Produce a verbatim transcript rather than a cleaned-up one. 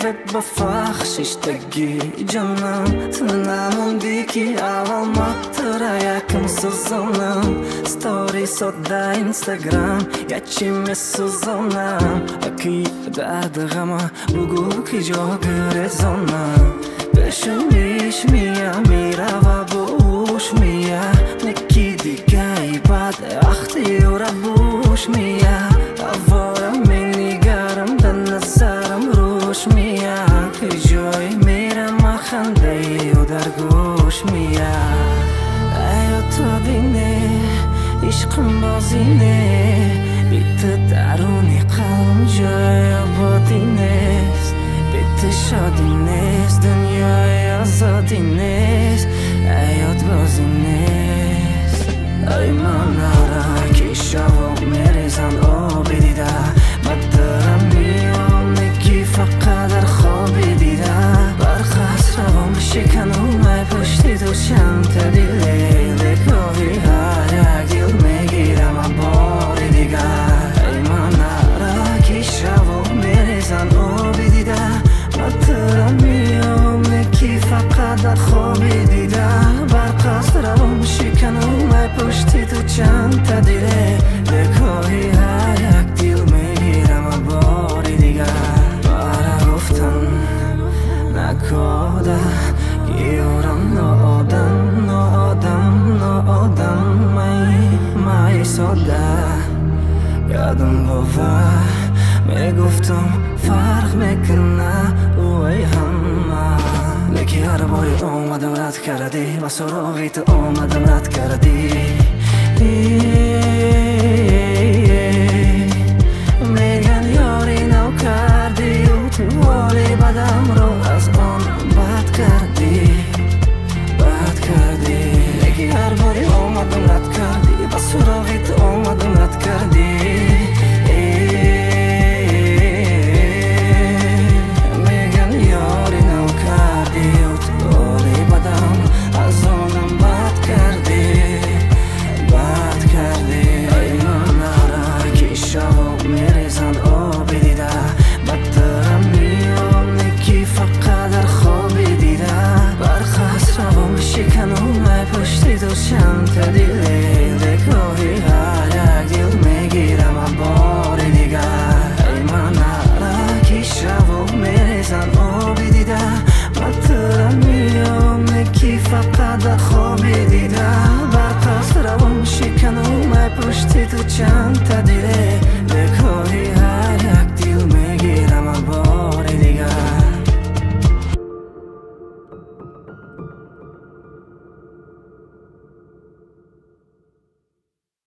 قلبت با فخششتگی جانم تو نموندی که اول مطرح یکم سوزانم ستوری ساده اینستاگرام یا چی میسوزانم اکی درد غمه بگو که جا گرزانم بشمیش میم میره و بوش میم نکی دیگه ای بعد اختی و را بوش میم اوارم میگرم در نظرم روش میم که جای میرم خنده ای و در گوش میم ایا تو دینه عشقم بازینه بیت درونی قلبم جای آبادی نیست بیت شادی نیست دنیای آزادی نیست ایات بازی نیست ای من ناره که شب میریزن آبی دیده من دارم میام نگی فقط در خوابی دیده برخست روام شکنم ای پشتی تو چند دیلی لگاهی هر یک دیل میگیرم بار دیگه ای من ناره که شب میریزن آبی دیده من دارم میام نگی فقط در خوابی دیده برخست روام شکنم ای پشتی تو چند دیلی لگاهی هر یک دیل میگیرم بار دیگه برا گفتن نکاده گیارم نادم نادم نادم مای مای ساده یادم باور میگفتم فرق میکنه اوی همه لکی هر باری آمدم رد کردی و سراغی تو آمدم رد کردی میگن یاری نو کردی و تو حالی بدم رو از آن بد کردی بد کردی لکی هر باری آمدم رد کردی و سراغی تو آمدم رد کردی چند دیلی لگاهی هر یک دیل میگیرم بار دیگه ای من نره که شب میریزن آبی دیده من دارم میام نکی فقط در خوابی دیده برقصد روام شکنم ای پشتی تو چند دیلی